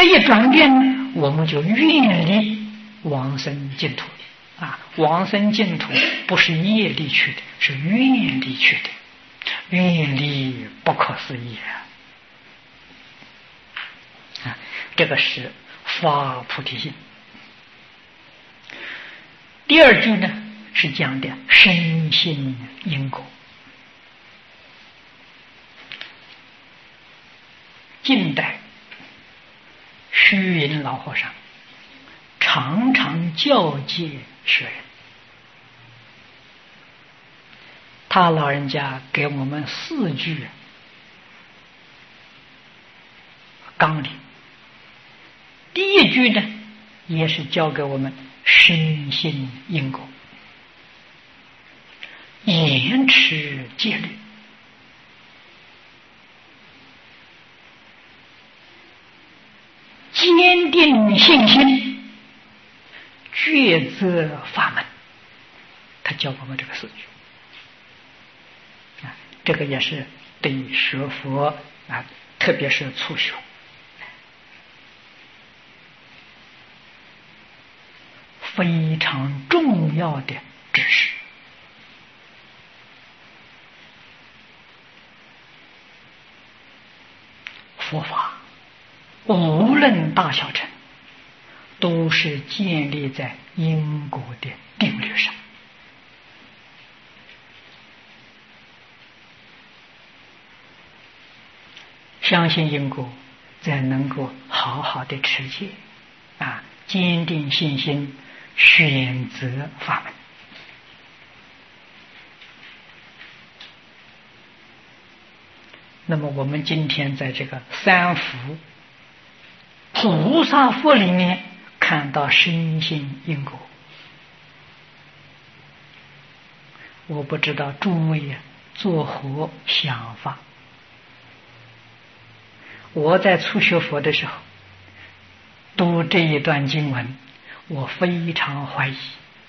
这一转变，我们就远离往生净土啊！往生净土不是业力去的，是愿力去的，愿力不可思议啊！这个是发菩提心。第二句呢是讲的深信因果。近代虚云老和尚常常教诫学人，他老人家给我们4句纲领。第一句呢也是教给我们深信因果，严持戒律，坚定信心，抉择法门。他教我们这个4句啊，这个也是对学佛啊，特别是初学非常重要的知识。佛法无论大小乘，都是建立在因果的定律上。相信因果，才能够好好的持戒啊，坚定信心，选择法门。那么我们今天在这个三福菩萨佛里面看到深信因果，我不知道诸位作何想法。我在初学佛的时候读这一段经文，我非常怀疑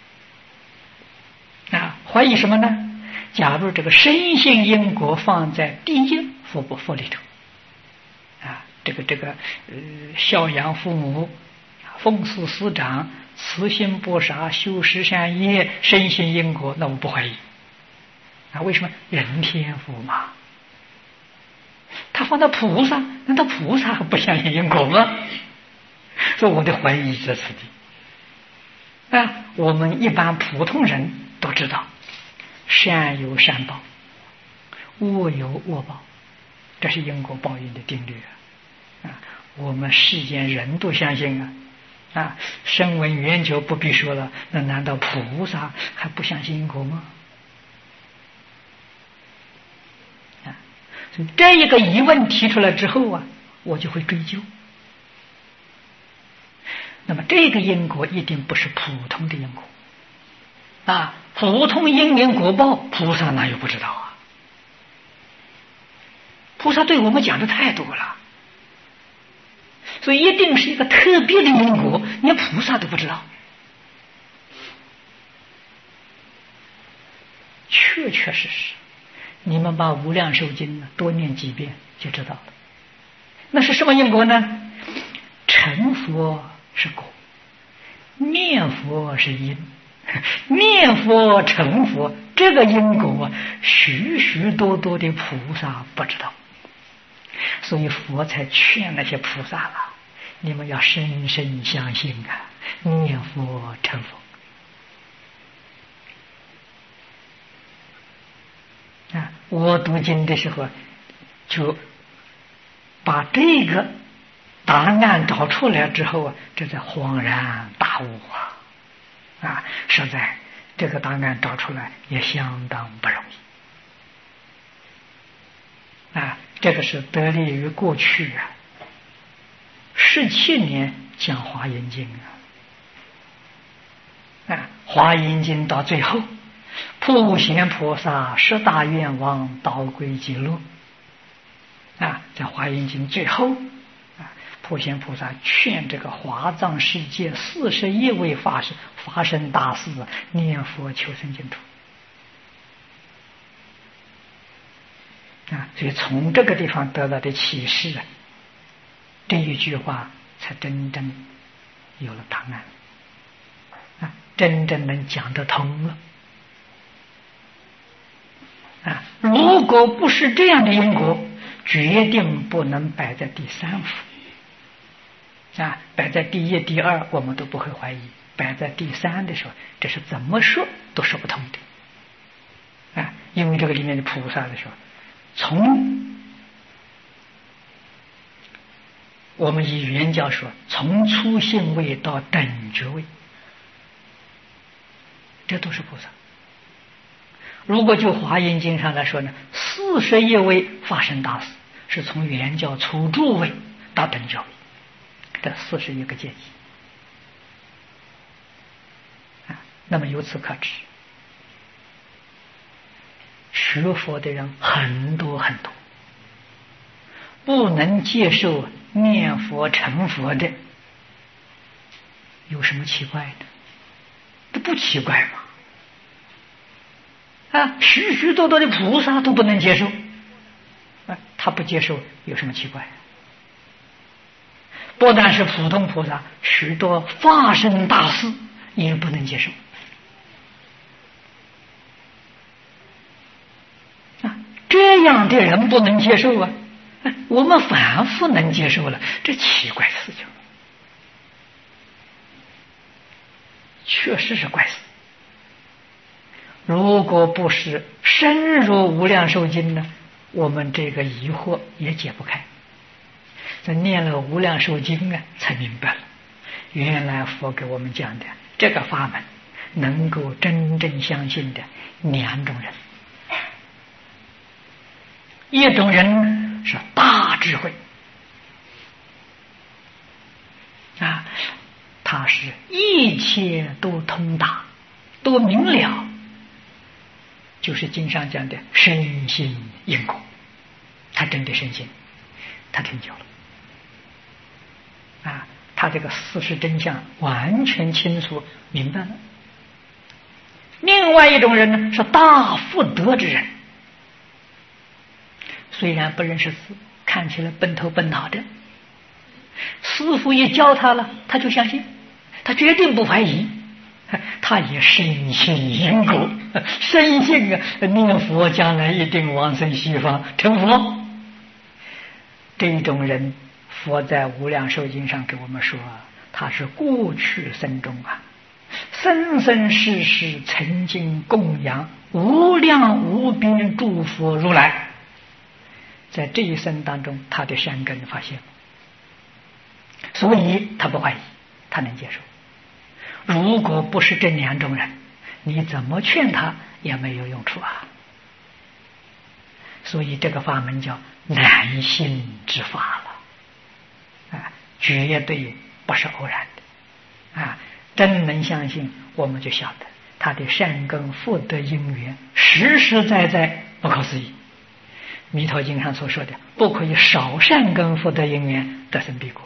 啊，怀疑什么呢？假如这个深信因果放在第一佛里头啊，这个孝养父母，奉事师长，慈心不杀，修十善业，深信因果，那我不怀疑啊。为什么？人天福嘛。他放到菩萨，难道菩萨不相信因果吗？所以我的怀疑在此地啊。我们一般普通人都知道，善有善报，恶有恶报，这是因果报应的定律啊。我们世间人都相信啊，声闻缘觉不必说了，那难道菩萨还不相信因果吗？这一个疑问提出来之后啊，我就会追究。那么这个因果一定不是普通的因果啊，普通因缘果报，菩萨哪有不知道啊？菩萨对我们讲的太多了，所以一定是一个特别的因果，连菩萨都不知道。确确实实，你们把无量寿经多念几遍就知道了。那是什么因果呢？成佛是果，念佛是因，念佛成佛，这个因果许许多多的菩萨不知道，所以佛才劝那些菩萨了，你们要深深相信啊，念佛成佛。我读经的时候就把这个答案找出来之后这才恍然大悟啊！实在这个答案找出来也相当不容易啊！这个是得力于过去17年讲华严经华严经到最后，普贤菩萨10大愿望导归极乐在华严经最后普贤菩萨劝这个华藏世界41位法师发生大事，念佛求生净土所以从这个地方得到的启示这一句话才真正有了答案啊，真正能讲得通了啊！如果不是这样的因果，决定不能摆在第三幅啊，摆在第一、第二我们都不会怀疑，摆在第三的时候，这是怎么说都说不通的啊！因为这个里面的菩萨的时候，从我们以原教说，从初性位到等觉位，这都是菩萨。如果就华严经上来说呢，41位发生大事，是从原教初住位到等觉位，这41个阶级啊。那么由此可知，学佛的人很多很多，不能接受念佛成佛的，有什么奇怪的？这不奇怪吗？啊，许许多多的菩萨都不能接受啊，他不接受有什么奇怪？不但是普通菩萨，许多法身大士也不能接受啊，这样的人不能接受啊，我们反复能接受了，这奇怪的事情，确实是怪事。如果不是深入无量寿经呢，我们这个疑惑也解不开。这念了无量寿经啊，才明白了，原来佛给我们讲的这个法门，能够真正相信的两种人。一种人是大智慧啊，他是一切都通达，都明了，就是经上讲的深信因果，他真的深信，他听教了啊，他这个事实真相完全清楚明白了。另外一种人呢，是大福德之人，虽然不认识字，看起来笨头笨脑的，师父一教他了，他就相信，他决定不怀疑，他也深信因果，深信念佛将来一定往生西方成佛。这种人，佛在无量寿经上给我们说，他是过去生中啊，生生世世曾经供养无量无边诸佛如来，在这一生当中，他的善根发现，所以他不怀疑，他能接受。如果不是这两种人，你怎么劝他也没有用处啊。所以这个法门叫难信之法了啊，绝对不是偶然的啊！真能相信，我们就晓得他的善根福德因缘实实在在不可思议。弥陀经上所说的，不可以少善根福德因缘得生彼国。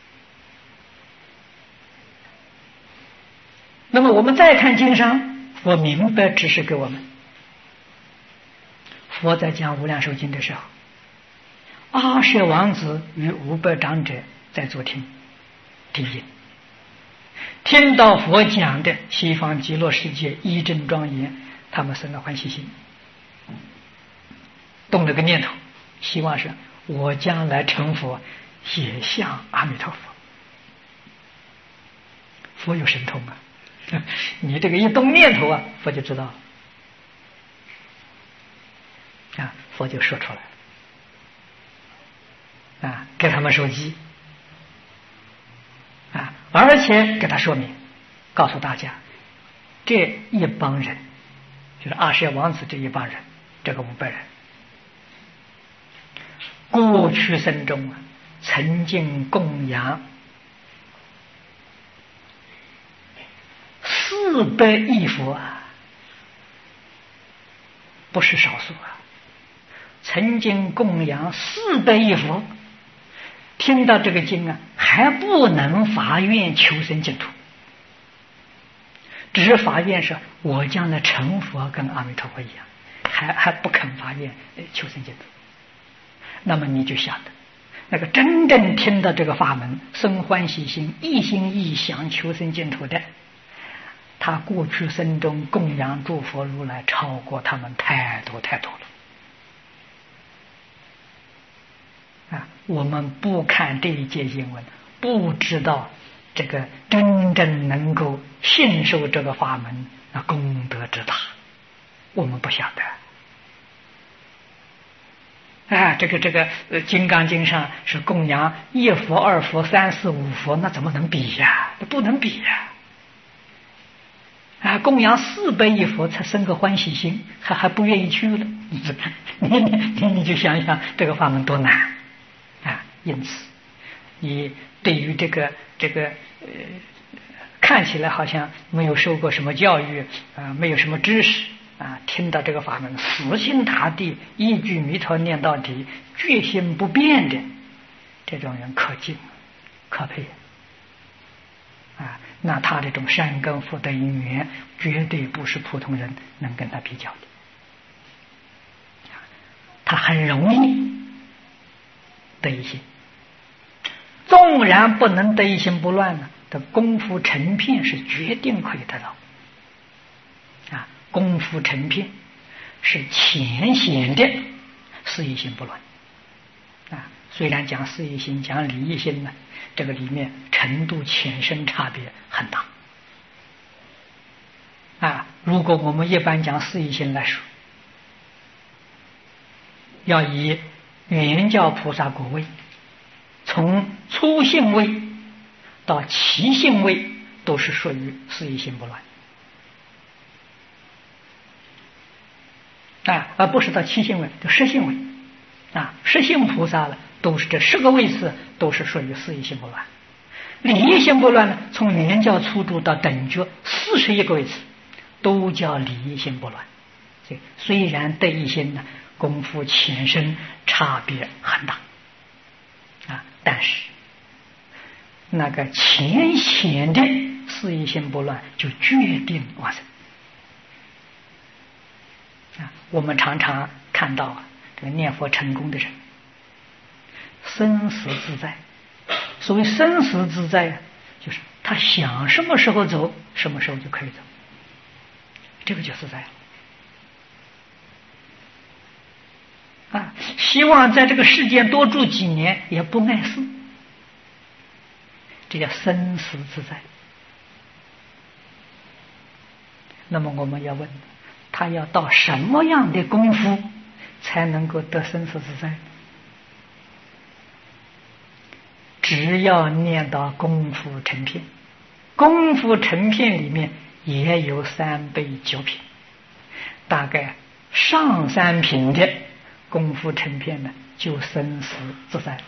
那么我们再看经上，佛明白指示给我们。佛在讲无量寿经的时候，阿舍王子与500长者在坐听经，听到佛讲的西方极乐世界一真庄严，他们生了欢喜心，动了个念头，希望是我将来成佛也像阿弥陀佛。佛有神通啊，你这个一动念头啊，佛就知道了啊，佛就说出来了啊，给他们授记啊，而且给他说明，告诉大家，这一帮人就是阿舍王子这一帮人，这个500人，过去生中啊，曾经供养400亿佛啊，不是少数啊，曾经供养400亿佛，听到这个经啊，还不能发愿求生净土，只是发愿是我将来成佛跟阿弥陀佛一样，还不肯发愿求生净土。那么你就晓得， 那个真正听到这个法门生欢喜心，一心一意想求生净土的，他过去生中供养诸佛如来超过他们太多太多了我们不看这一节经文，不知道这个真正能够信受这个法门，那功德之大，我们不晓得。这个金刚经上是供养一佛、二佛、三四五佛，那怎么能比呀？不能比呀！供养400亿佛才生个欢喜心，还不愿意去了。你就想想这个法门多难因此，你对于这个看起来好像没有受过什么教育没有什么知识听到这个法门死心塌地一句弥陀念到底，决心不变的这种人可敬可佩那他这种善根福德因缘绝对不是普通人能跟他比较的。他很容易得一心，纵然不能得一心不乱呢，的功夫成片是决定可以得到功夫成片是浅显的事一心不乱虽然讲事一心讲理一心呢，这个里面程度浅深差别很大如果我们一般讲事一心来说，要以圆教菩萨果位，从初性位到七性位都是属于事一心不乱而不是到七性位，就10性位10性菩萨了，都是这10个位次都是属于事一心不乱。理一心不乱呢，从圆教初住到等觉41个位次都叫理一心不乱。虽然得一心呢功夫浅深差别很大但是那个浅显的事一心不乱就决定往生我们常常看到这个念佛成功的人生死自在。所谓生死自在就是他想什么时候走什么时候就可以走，这个就自在了希望在这个世间多住几年也不碍事，这叫生死自在。那么我们要问，他要到什么样的功夫才能够得生死自在？只要念到功夫成片，功夫成片里面也有3倍9品，大概上3品的功夫成片呢，就生死自在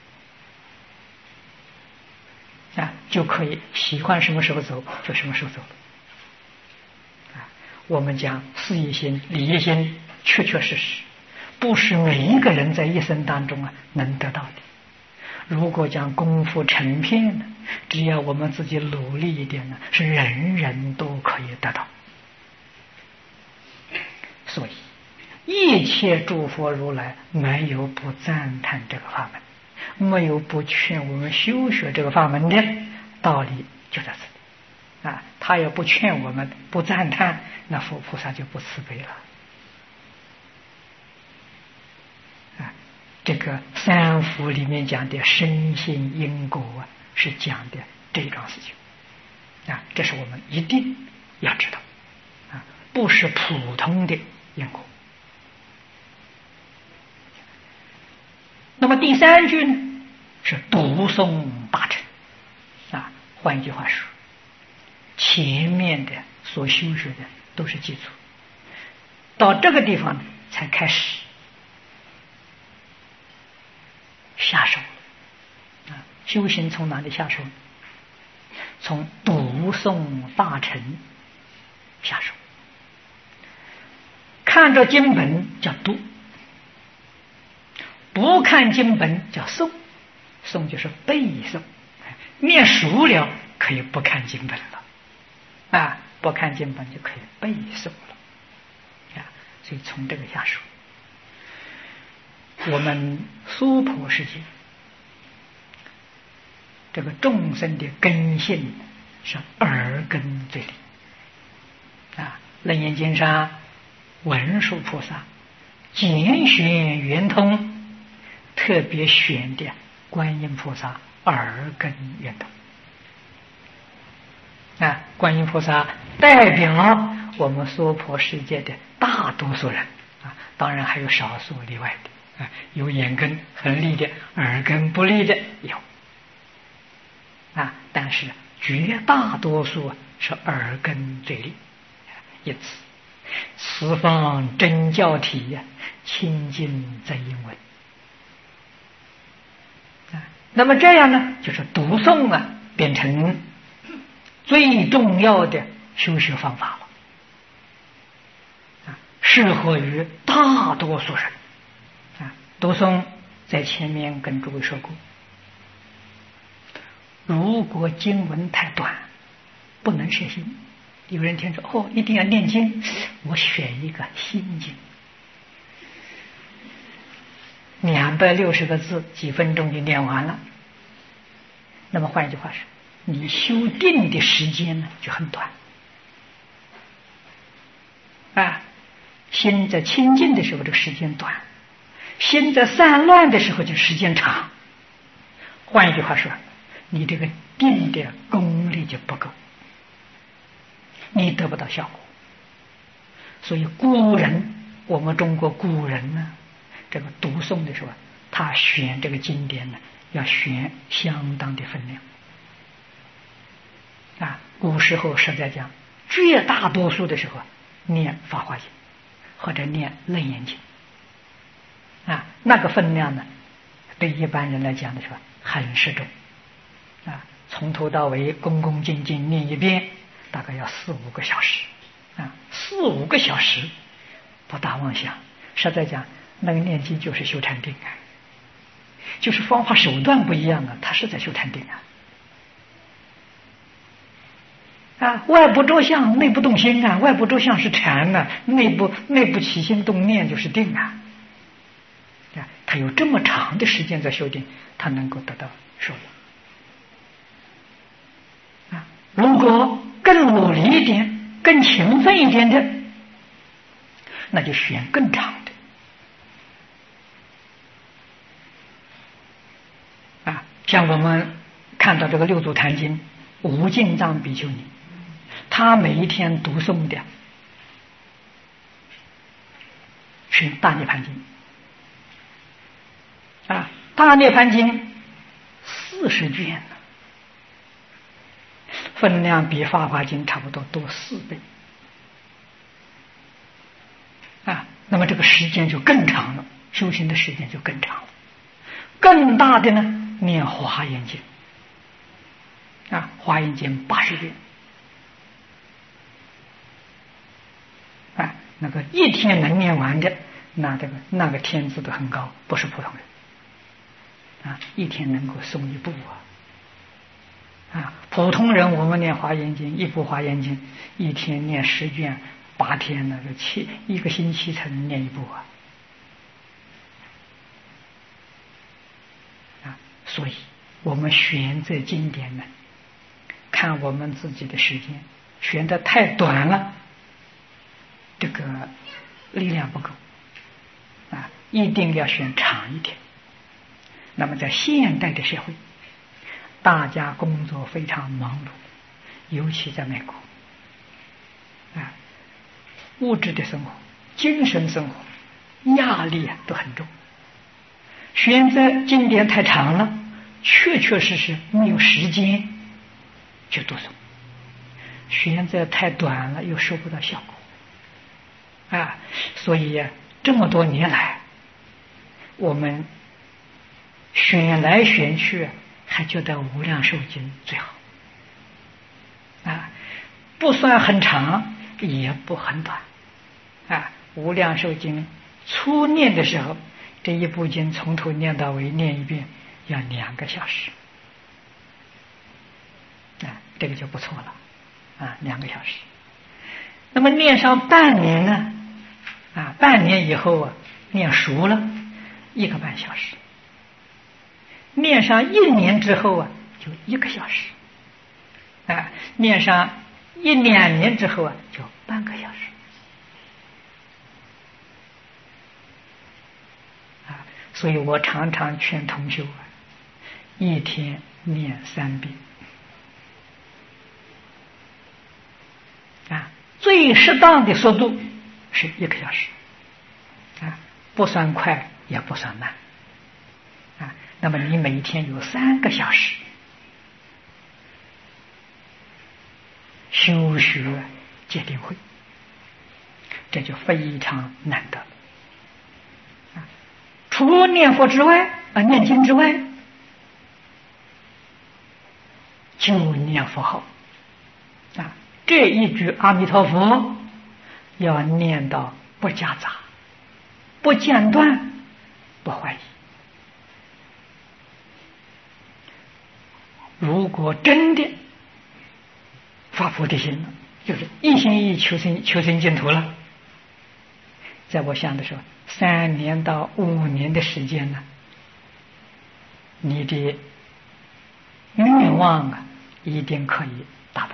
就可以喜欢什么时候走就什么时候走我们讲事一心理一心，确确实实不是每一个人在一生当中能得到的。如果讲功夫成片呢，只要我们自己努力一点呢，是人人都可以得到。所以一切诸佛如来没有不赞叹这个法门，没有不劝我们修学这个法门的道理就在这里他要不劝我们不赞叹，那佛菩萨就不慈悲了这个三福里面讲的深信因果是讲的这种事情这是我们一定要知道不是普通的因果。那么第3句呢是读诵大乘换一句话说，前面的所修学的都是基础，到这个地方才开始下手修行从哪里下手？从读诵大乘下手。看着经本叫读，不看经本叫诵。诵就是背诵，念熟了可以不看经本了不看经本就可以背诵了所以从这个下手。我们娑婆世界这个众生的根性是耳根最利啊。楞严经上文殊菩萨简选圆通，特别选的观音菩萨耳根圆通啊。观音菩萨代表我们娑婆世界的大多数人啊，当然还有少数例外的啊，有眼根很利的，耳根不利的有啊，但是绝大多数是耳根最利，因此此方真教体呀，清净在因闻啊。那么这样呢，就是读诵啊，变成最重要的修学方法了啊，适合于大多数人啊。读诵在前面跟诸位说过，如果经文太短，不能摄心。有人听说哦，一定要念经，我选一个心经，260个字，几分钟就念完了。那么换一句话说，你修定的时间呢就很短啊。心在清净的时候，这个时间短；心在散乱的时候，就时间长。换一句话说，你这个定的功力就不够，你得不到效果。所以古人，我们中国古人呢，这个读诵的时候，他选这个经典呢，要选相当的分量啊。古时候实在讲，绝大多数的时候念法华经或者念楞严经啊，那个分量呢，对一般人来讲的时候很适中啊，从头到尾恭恭敬敬念一遍，大概要4-5个小时啊，4-5个小时不大妄想。实在讲，那个念经就是修禅定啊，就是方法手段不一样啊，他是在修禅定啊，外部着相，内部动心啊，外部着相是禅啊，内部起心动念就是定啊。他有这么长的时间在修定，他能够得到受用啊。如果更努力一点，更勤奋一点的，那就选更长的啊。像我们看到这个六祖坛经无尽藏比丘尼，他每一天读诵的是大涅盘经啊，大涅盘经40卷呢，分量比法华经差不多多4倍啊。那么这个时间就更长了，修行的时间就更长了。更大的呢，念华严经啊，华严经80遍啊，那个一天能念完的，那个天资都很高，不是普通人啊，一天能够诵一部啊。普通人我们念华严经，一部华严经一天念10卷，8天那个1个星期才能念一部啊。所以我们选择经典呢，看我们自己的时间，选得太短了，这个力量不够啊，一定要选长一点。那么在现代的社会，大家工作非常忙碌，尤其在美国啊，物质的生活、精神生活压力都很重，选择经典太长了，确实没有时间去读诵；选择太短了，又收不到效果啊。所以这么多年来，我们选来选去，还觉得无量寿经最好啊，不算很长，也不很短啊。无量寿经初念的时候，这一部经从头念到尾念一遍要2个小时啊，这个就不错了啊，2个小时。那么念上半年呢啊，半年以后啊，念熟了1个半小时。念上1年之后啊， 就1个小时，啊，念上1、2年之后啊，就半个小时，啊，所以我常常劝同修啊，一天念3遍，啊，最适当的速度是1个小时，啊，不算快也不算慢，啊，那么你每天有3个小时修学戒定慧，这就非常难得。除了念佛之外，念经之外，就念佛号，这一句阿弥陀佛要念到不夹杂、不间断、不怀疑。如果真的发菩提心了，就是一心一意求生净土了，在我想的时候，3年到5年的时间呢，你的愿望啊一定可以达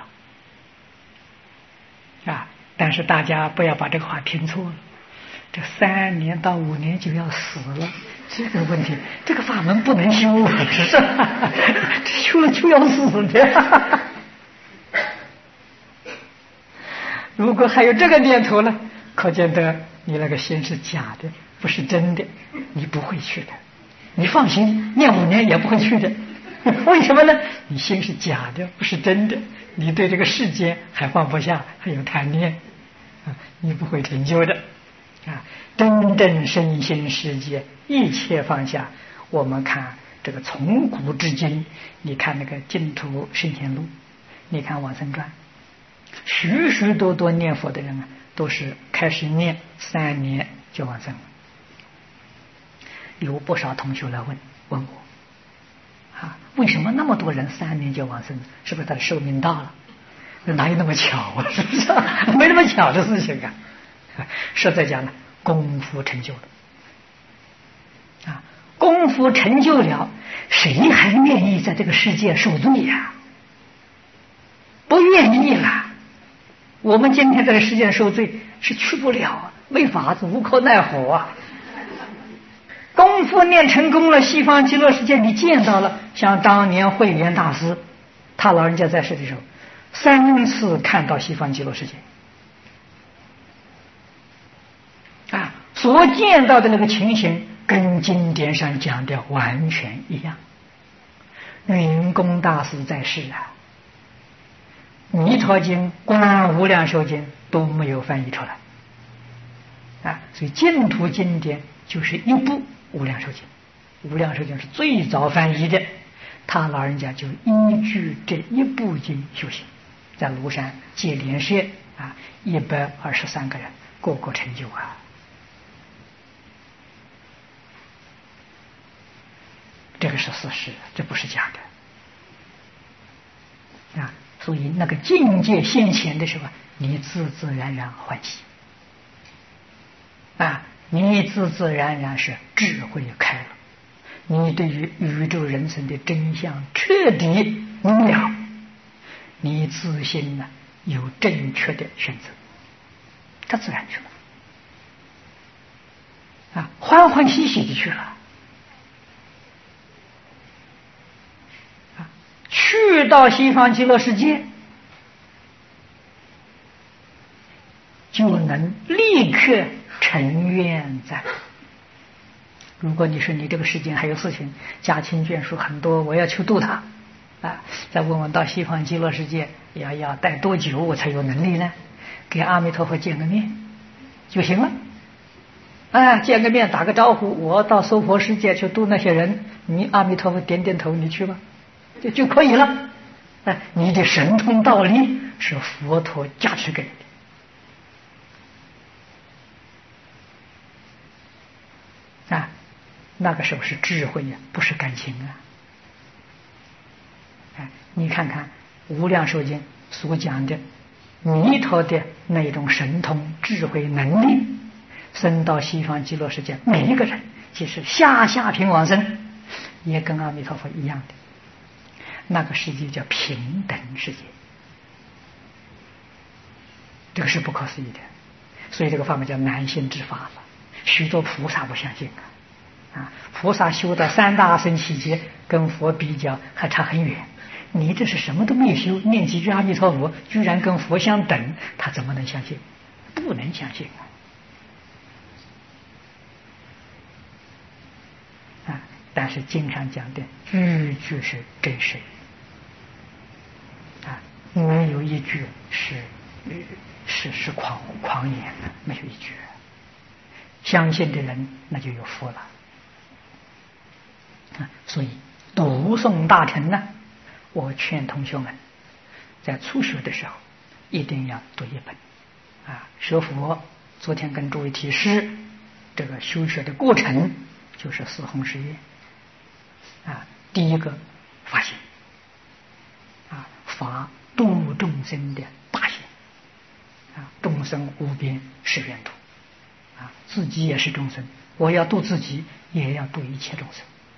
到，但是大家不要把这个话听错了，这3年到5年就要死了，这个问题，这个法门不能修，是吧？修了就要死的。如果还有这个念头了，可见得你那个心是假的，不是真的，你不会去的。你放心，念5年也不会去的。为什么呢？你心是假的，不是真的。你对这个世间还放不下，还有贪念，你不会成就的。真正身心世界一切放下。我们看这个从古至今，你看那个净土圣贤录，你看往生传，许许多多念佛的人啊，都是开始念3年就往生了。有不少同学来问我，为什么那么多人3年就往生？是不是他的寿命到了？哪有那么巧啊？是不是？没那么巧的事情啊！实在讲呢，功夫成就了，功夫成就了，谁还愿意在这个世界受罪呀？不愿意了。我们今天在这世界受罪是去不了，没法子，无可奈何啊。功夫念成功了，西方极乐世界你见到了，像当年慧远大师，他老人家在世的时候3次看到西方极乐世界，所见到的那个情形跟经典上讲的完全一样。云公大师在世弥陀经、观无量寿经都没有翻译出来，所以净土经典就是一部无量寿经，无量寿经是最早翻译的，他老人家就依据这一部经修行，在庐山接连社123个人，个个成就这个是事实，这不是假的所以那个境界现前的时候，你自自然然欢喜你自自然然是智慧开了，你对于宇宙人生的真相彻底明了，你自心有正确的选择，他自然去了欢欢喜喜的去了去到西方极乐世界，就能立刻成愿在。如果你说你这个世间还有事情，家亲眷属很多，我要去度他再问问到西方极乐世界要待多久我才有能力呢？给阿弥陀佛见个面就行了见个面打个招呼，我到娑婆世界去度那些人，你阿弥陀佛点点头，你去吧，就可以了你的神通道力是佛陀加持给的那个时候是智慧不是感情你看看无量寿经所讲的弥陀的那种神通智慧能力，升到西方极乐世界，每一个人即使下品往生也跟阿弥陀佛一样的， 那个世界叫平等世界，这个是不可思议的。所以这个法门叫难信之法了，许多菩萨不相信菩萨修到三大乘期间，跟佛比较还差很远。你这是什么都没有修，念几句阿弥陀佛，居然跟佛相等，他怎么能相信？不能相信但是经上讲的句句是真实没有一句是狂言的，没有一句。相信的人那就有福了所以读诵大乘呢，我劝同学们在初学的时候一定要读一本学佛。昨天跟诸位提示，这个修学的过程就是四弘誓愿第一个发心发度众生的大心众生无边誓愿度自己也是众生，我要度自己，也要度一切众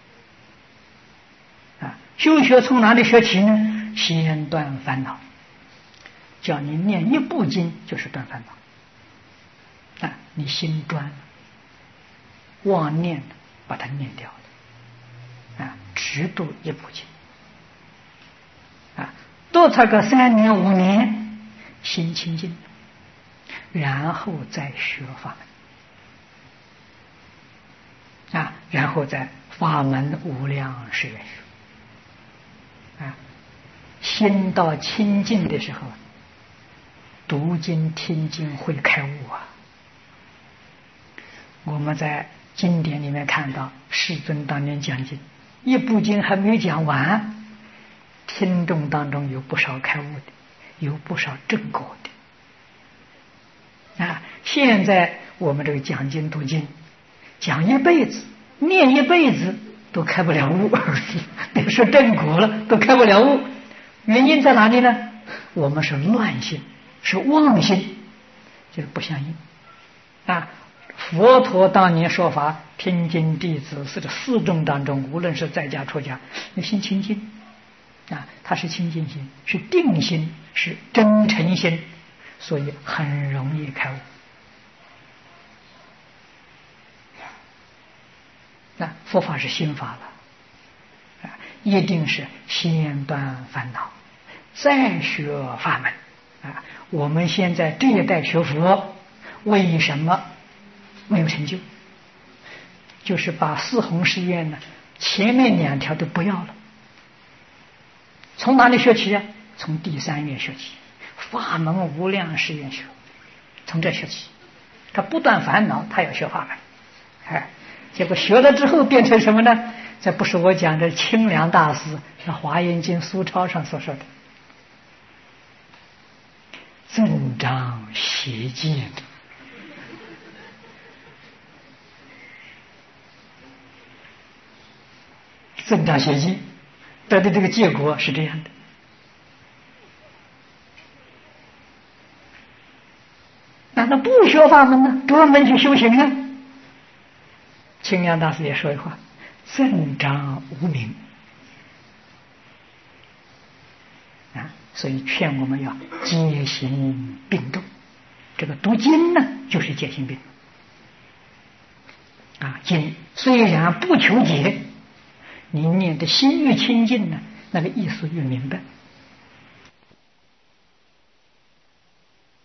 生修学从哪里学起呢？先断烦恼，叫你念一部经就是断烦恼你心专了，妄念把它念掉了只读一部经多读个3年5年，心清净，然后再学法门然后再法门无量誓愿学心到清净的时候，读经听经会开悟我们在经典里面看到世尊当年讲经，一部经还没讲完，听众当中有不少开悟的，有不少正果的现在我们这个讲经读经讲一辈子，念一辈子都开不了悟别说正果了，都开不了悟。原因在哪里呢？我们是乱心，是妄心，就是不相应佛陀当年说法，天经弟子是这4众当中，无论是在家出家，那心清净他是清净心，是定心，是真诚心，所以很容易开悟佛法是心法了一定是先断烦恼，再学法门我们现在这一代学佛为什么没有成就？就是把四弘誓愿呢前面2条都不要了。从哪里学起从第3愿学起，法门无量誓愿学，从这学起。他不断烦恼，他要学法门结果学了之后变成什么呢？这不是我讲的清凉大师是《华严经》苏钞上所说的增长邪见增长邪见得的这个结果是这样的那不学法门呢？专门去修行呢？清凉大师也说一话，增长无明所以劝我们要戒行并重。这个读经呢就是戒行并经虽然不求解，你念的心越清净呢，那个意思越明白，